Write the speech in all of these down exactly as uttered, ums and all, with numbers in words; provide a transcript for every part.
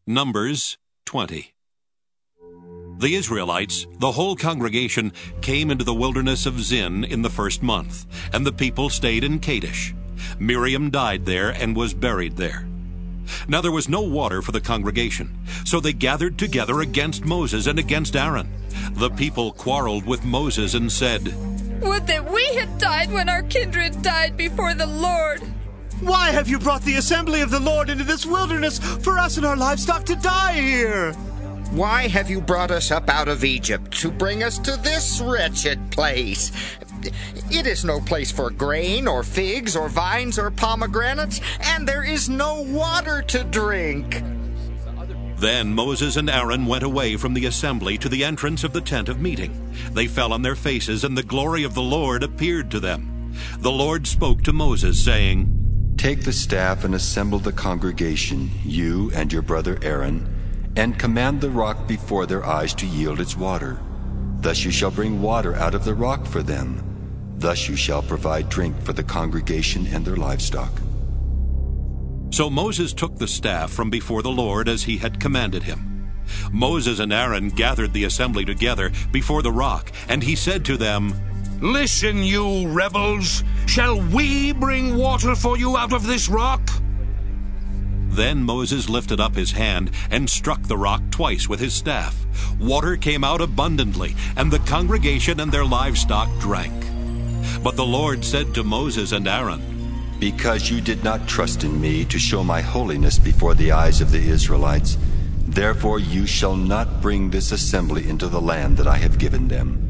Numbers twenty. The Israelites, the whole congregation, came into the wilderness of Zin in the first month, and the people stayed in Kadesh. Miriam died there and was buried there. Now there was no water for the congregation, so they gathered together against Moses and against Aaron. The people quarreled with Moses and said, "Would that we had died when our kindred died before the Lord! Why have you brought the assembly of the Lord into this wilderness for us and our livestock to die here? Why have you brought us up out of Egypt to bring us to this wretched place? It is no place for grain or figs or vines or pomegranates, and there is no water to drink." Then Moses and Aaron went away from the assembly to the entrance of the tent of meeting. They fell on their faces, and the glory of the Lord appeared to them. The Lord spoke to Moses, saying, "Take the staff and assemble the congregation, you and your brother Aaron, and command the rock before their eyes to yield its water. Thus you shall bring water out of the rock for them. Thus you shall provide drink for the congregation and their livestock." So Moses took the staff from before the Lord as he had commanded him. Moses and Aaron gathered the assembly together before the rock, and he said to them, "Listen, you rebels! Shall we bring water for you out of this rock?" Then Moses lifted up his hand and struck the rock twice with his staff. Water came out abundantly, and the congregation and their livestock drank. But the Lord said to Moses and Aaron, "Because you did not trust in me to show my holiness before the eyes of the Israelites, therefore you shall not bring this assembly into the land that I have given them."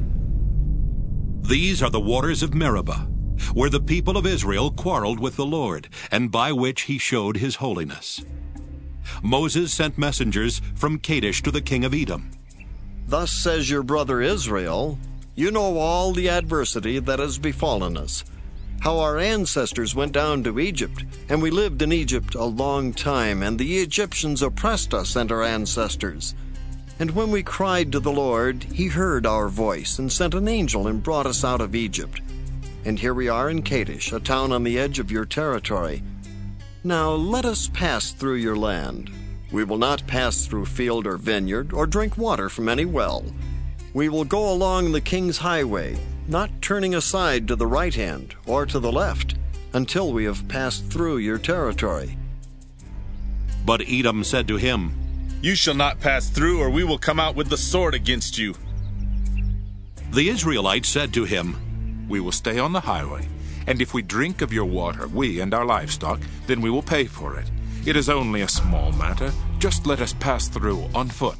These are the waters of Meribah, where the people of Israel quarreled with the Lord, and by which he showed his holiness. Moses sent messengers from Kadesh to the king of Edom. "Thus says your brother Israel, you know all the adversity that has befallen us, how our ancestors went down to Egypt, and we lived in Egypt a long time, and the Egyptians oppressed us and our ancestors. And when we cried to the Lord, he heard our voice and sent an angel and brought us out of Egypt. And here we are in Kadesh, a town on the edge of your territory. Now let us pass through your land. We will not pass through field or vineyard, or drink water from any well. We will go along the king's highway, not turning aside to the right hand or to the left, until we have passed through your territory." But Edom said to him, "You shall not pass through, or we will come out with the sword against you." The Israelites said to him, "We will stay on the highway, and if we drink of your water, we and our livestock, then we will pay for it. It is only a small matter. Just let us pass through on foot."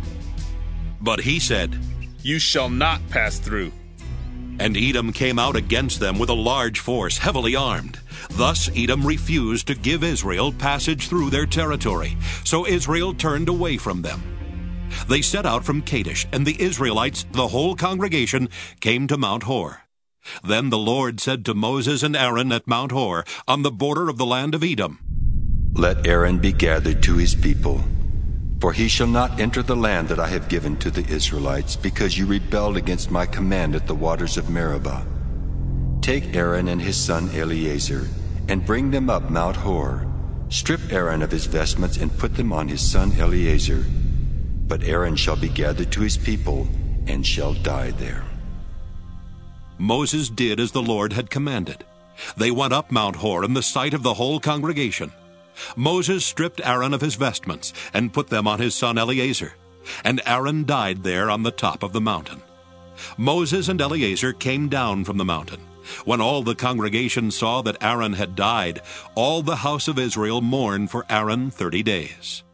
But he said, "You shall not pass through." And Edom came out against them with a large force, heavily armed. Thus Edom refused to give Israel passage through their territory, so Israel turned away from them. They set out from Kadesh, and the Israelites, the whole congregation, came to Mount Hor. Then the Lord said to Moses and Aaron at Mount Hor, on the border of the land of Edom, "Let Aaron be gathered to his people, for he shall not enter the land that I have given to the Israelites, because you rebelled against my command at the waters of Meribah. Take Aaron and his son Eleazar, and bring them up Mount Hor. Strip Aaron of his vestments and put them on his son Eleazar. But Aaron shall be gathered to his people, and shall die there." Moses did as the Lord had commanded. They went up Mount Hor in the sight of the whole congregation. Moses stripped Aaron of his vestments and put them on his son Eleazar, and Aaron died there on the top of the mountain. Moses and Eleazar came down from the mountain. When all the congregation saw that Aaron had died, all the house of Israel mourned for Aaron thirty days.